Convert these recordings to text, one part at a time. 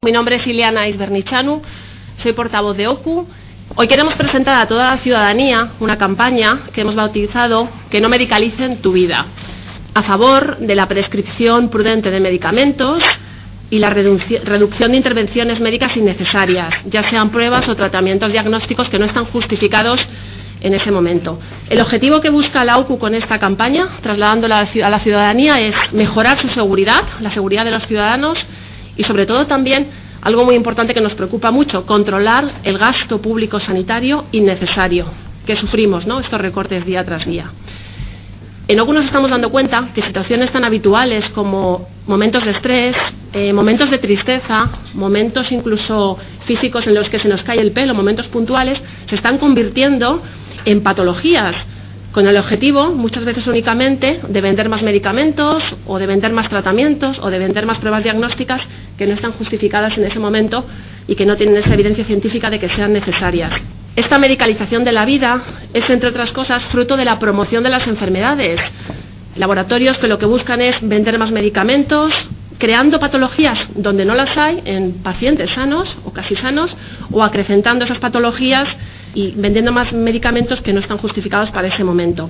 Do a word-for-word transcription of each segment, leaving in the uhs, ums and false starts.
Mi nombre es Ileana Isbernichanu, soy portavoz de O C U. Hoy queremos presentar a toda la ciudadanía una campaña que hemos bautizado Que no medicalicen tu vida, a favor de la prescripción prudente de medicamentos y la reducción de intervenciones médicas innecesarias, ya sean pruebas o tratamientos diagnósticos que no están justificados en ese momento. El objetivo que busca la O C U con esta campaña, trasladándola a la ciudadanía, es mejorar su seguridad, la seguridad de los ciudadanos y, sobre todo, también algo muy importante que nos preocupa mucho, controlar el gasto público sanitario innecesario que sufrimos, ¿no?, estos recortes día tras día. En O C U nos estamos dando cuenta que situaciones tan habituales como momentos de estrés, eh, momentos de tristeza, momentos incluso físicos en los que se nos cae el pelo, momentos puntuales, se están convirtiendo en patologías, con el objetivo, muchas veces únicamente, de vender más medicamentos o de vender más tratamientos o de vender más pruebas diagnósticas que no están justificadas en ese momento y que no tienen esa evidencia científica de que sean necesarias. Esta medicalización de la vida es, entre otras cosas, fruto de la promoción de las enfermedades. Laboratorios que lo que buscan es vender más medicamentos, creando patologías donde no las hay en pacientes sanos o casi sanos, o acrecentando esas patologías y vendiendo más medicamentos que no están justificados para ese momento.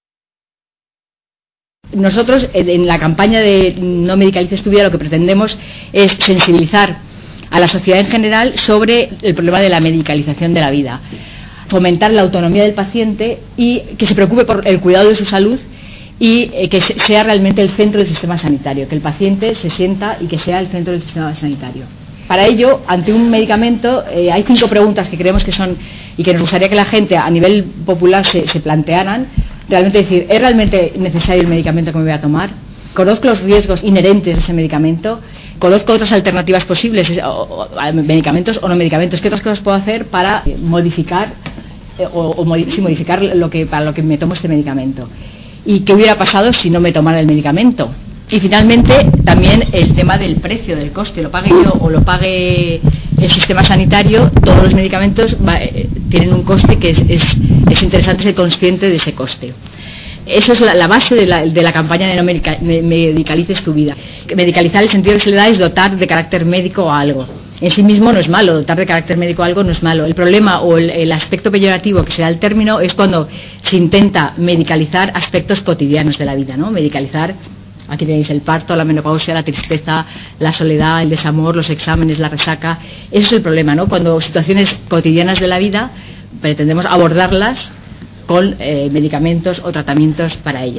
Nosotros, en la campaña de No medicalices tu vida, lo que pretendemos es sensibilizar a la sociedad en general sobre el problema de la medicalización de la vida, fomentar la autonomía del paciente y que se preocupe por el cuidado de su salud y eh, que sea realmente el centro del sistema sanitario, que el paciente se sienta y que sea el centro del sistema sanitario. Para ello, ante un medicamento, eh, hay cinco preguntas que creemos que son y que nos gustaría que la gente a nivel popular se, se plantearan. Realmente decir, ¿es realmente necesario el medicamento que me voy a tomar? ¿Conozco los riesgos inherentes de ese medicamento? ¿Conozco otras alternativas posibles, o, o, medicamentos o no medicamentos? ¿Qué otras cosas puedo hacer para modificar eh, o, o modi- sí, modificar lo que, para lo que me tomo este medicamento? ¿Y qué hubiera pasado si no me tomara el medicamento? Y finalmente también el tema del precio, del coste, lo pague yo o lo pague el sistema sanitario. Todos los medicamentos va, eh, tienen un coste que es, es, es interesante ser consciente de ese coste. Eso es la, la base de la, de la campaña de No medica, medicalices tu vida. Medicalizar, el sentido que se le da es dotar de carácter médico a algo. En sí mismo no es malo, dotar de carácter médico a algo no es malo. El problema o el, el aspecto peyorativo que se da al término es cuando se intenta medicalizar aspectos cotidianos de la vida, ¿no? Medicalizar, aquí tenéis el parto, la menopausia, la tristeza, la soledad, el desamor, los exámenes, la resaca. Ese es el problema, ¿no? Cuando situaciones cotidianas de la vida pretendemos abordarlas con eh, medicamentos o tratamientos para ello.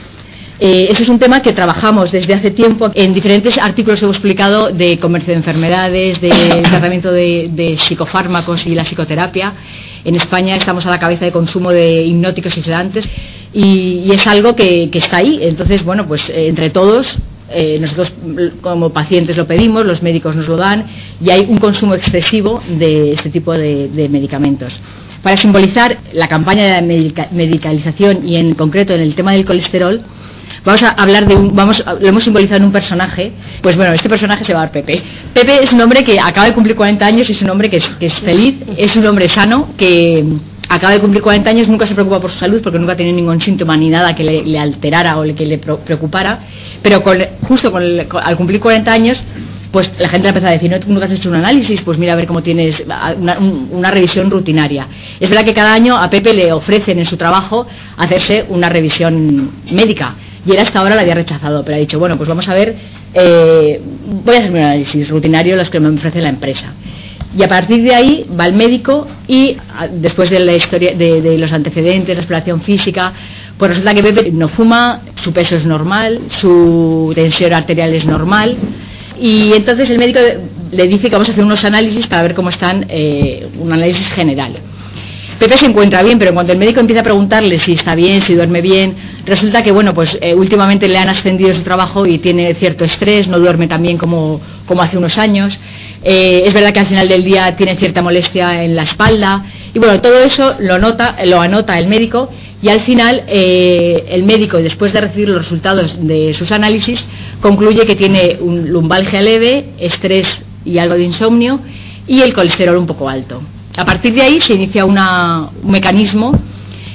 Eh, ese es un tema que trabajamos desde hace tiempo. En diferentes artículos hemos publicado de comercio de enfermedades, de tratamiento de, de psicofármacos y la psicoterapia. En España estamos a la cabeza de consumo de hipnóticos y sedantes y, y es algo que, que está ahí. Entonces, bueno, pues eh, entre todos, eh, nosotros como pacientes lo pedimos, los médicos nos lo dan y hay un consumo excesivo de este tipo de, de medicamentos. Para simbolizar la campaña de la medica, medicalización y en concreto en el tema del colesterol, vamos a hablar de un, vamos, lo hemos simbolizado en un personaje. Pues bueno, este personaje se va a llamar Pepe. Pepe es un hombre que acaba de cumplir cuarenta años, es un hombre que es, que es feliz, es un hombre sano, que acaba de cumplir cuarenta años, nunca se preocupa por su salud porque nunca tiene ningún síntoma ni nada que le, le alterara o le, que le preocupara, pero con, justo con el, con, al cumplir cuarenta años, pues la gente le empieza a decir, ¿no? ¿Tú nunca has hecho un análisis? Pues mira a ver cómo tienes una, una revisión rutinaria. Es verdad que cada año a Pepe le ofrecen en su trabajo hacerse una revisión médica y él hasta ahora la había rechazado, pero ha dicho, bueno, pues vamos a ver, eh, voy a hacerme un análisis rutinario, los que me ofrece la empresa. Y a partir de ahí va el médico y después de la historia de, de los antecedentes, la exploración física, pues resulta que Pepe no fuma, su peso es normal, su tensión arterial es normal. Y entonces el médico le dice que vamos a hacer unos análisis para ver cómo están, eh, un análisis general. Pepe se encuentra bien, pero cuando el médico empieza a preguntarle si está bien, si duerme bien, resulta que bueno, pues eh, últimamente le han ascendido de su trabajo y tiene cierto estrés, no duerme tan bien como, como hace unos años. Eh, es verdad que al final del día tiene cierta molestia en la espalda y bueno, todo eso lo nota, lo anota el médico. Y al final eh, el médico, después de recibir los resultados de sus análisis, concluye que tiene un lumbalgia leve, estrés y algo de insomnio y el colesterol un poco alto. A partir de ahí se inicia una, un mecanismo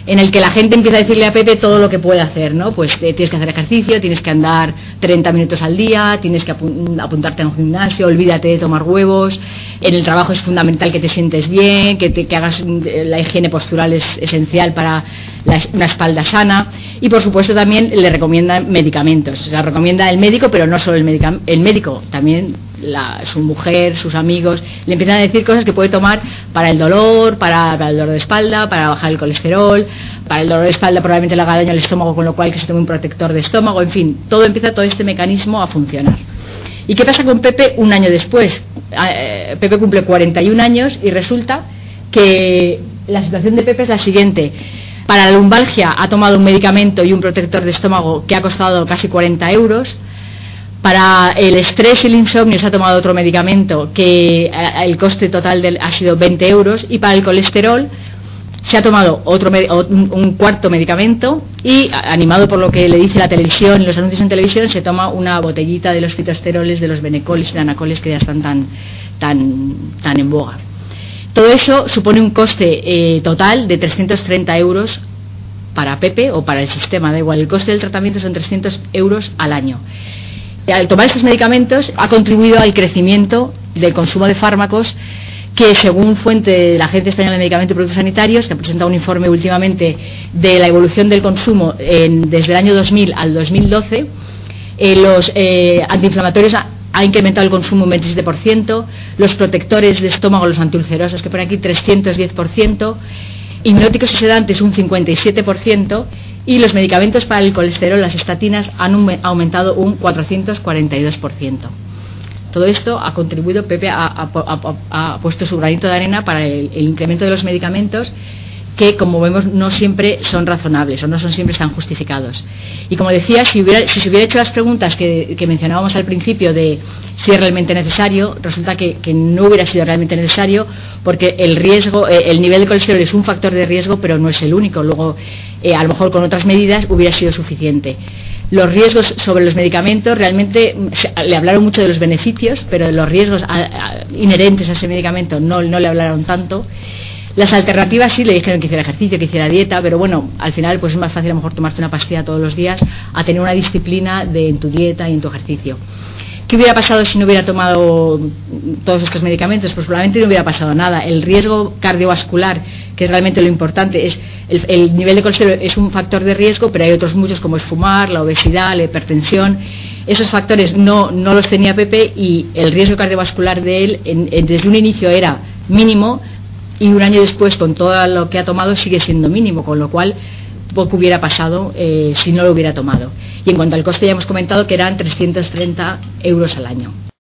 en el que la gente empieza a decirle a Pepe todo lo que puede hacer, ¿no? Pues eh, tienes que hacer ejercicio, tienes que andar treinta minutos al día, tienes que apun- apuntarte a un gimnasio, olvídate de tomar huevos, en el trabajo es fundamental que te sientes bien, que, te, que hagas, la higiene postural es esencial para la, una espalda sana, y por supuesto también le recomiendan medicamentos, se la recomienda el médico, pero no solo el, medica- el médico, también la, su mujer, sus amigos, le empiezan a decir cosas que puede tomar para el dolor, para, para el dolor de espalda, para bajar el colesterol, para el dolor de espalda probablemente le haga daño al estómago, con lo cual que se tome un protector de estómago, en fin, todo empieza todo este mecanismo a funcionar. ¿Y qué pasa con Pepe un año después? Eh, Pepe cumple cuarenta y un años y resulta que la situación de Pepe es la siguiente. Para la lumbalgia ha tomado un medicamento y un protector de estómago que ha costado casi cuarenta euros. Para el estrés y el insomnio se ha tomado otro medicamento que el coste total del, ha sido veinte euros, y para el colesterol se ha tomado otro un, un cuarto medicamento y, animado por lo que le dice la televisión, los anuncios en televisión, se toma una botellita de los fitosteroles, de los benecolis y nanacoles que ya están tan, tan, tan en boga. Todo eso supone un coste eh, total de trescientos treinta euros para Pepe o para el sistema, da igual, el coste del tratamiento son trescientos euros al año. Al tomar estos medicamentos ha contribuido al crecimiento del consumo de fármacos, que según fuente de la Agencia Española de Medicamentos y Productos Sanitarios, que ha presentado un informe últimamente de la evolución del consumo en, desde el año dos mil al dos mil doce, eh, los eh, antiinflamatorios ha, ha incrementado el consumo un veintisiete por ciento, los protectores de estómago, los antiulcerosos, que pone aquí trescientos diez por ciento, hipnóticos y sedantes un cincuenta y siete por ciento, y los medicamentos para el colesterol, las estatinas, han aumentado un cuatrocientos cuarenta y dos por ciento. Todo esto ha contribuido, Pepe ha, ha, ha, ha puesto su granito de arena para el, el incremento de los medicamentos, que, como vemos, no siempre son razonables o no son siempre tan justificados. Y como decía, si, hubiera, si se hubiera hecho las preguntas que, que mencionábamos al principio de si es realmente necesario, resulta que, que no hubiera sido realmente necesario, porque el riesgo, eh, el nivel de colesterol es un factor de riesgo, pero no es el único. Luego, eh, a lo mejor con otras medidas hubiera sido suficiente. Los riesgos sobre los medicamentos, realmente le hablaron mucho de los beneficios, pero de los riesgos a, a, inherentes a ese medicamento no, no le hablaron tanto. Las alternativas sí le dijeron que hiciera ejercicio, que hiciera dieta, pero bueno, al final pues es más fácil a lo mejor tomarte una pastilla todos los días a tener una disciplina de, en tu dieta y en tu ejercicio. ¿Qué hubiera pasado si no hubiera tomado todos estos medicamentos? Pues probablemente no hubiera pasado nada. El riesgo cardiovascular, que es realmente lo importante, es el, el nivel de colesterol es un factor de riesgo, pero hay otros muchos como es fumar, la obesidad, la hipertensión. Esos factores no, no los tenía Pepe, y el riesgo cardiovascular de él en, en, desde un inicio era mínimo, y un año después, con todo lo que ha tomado, sigue siendo mínimo, con lo cual poco hubiera pasado eh, si no lo hubiera tomado. Y en cuanto al coste, ya hemos comentado que eran trescientos treinta euros al año.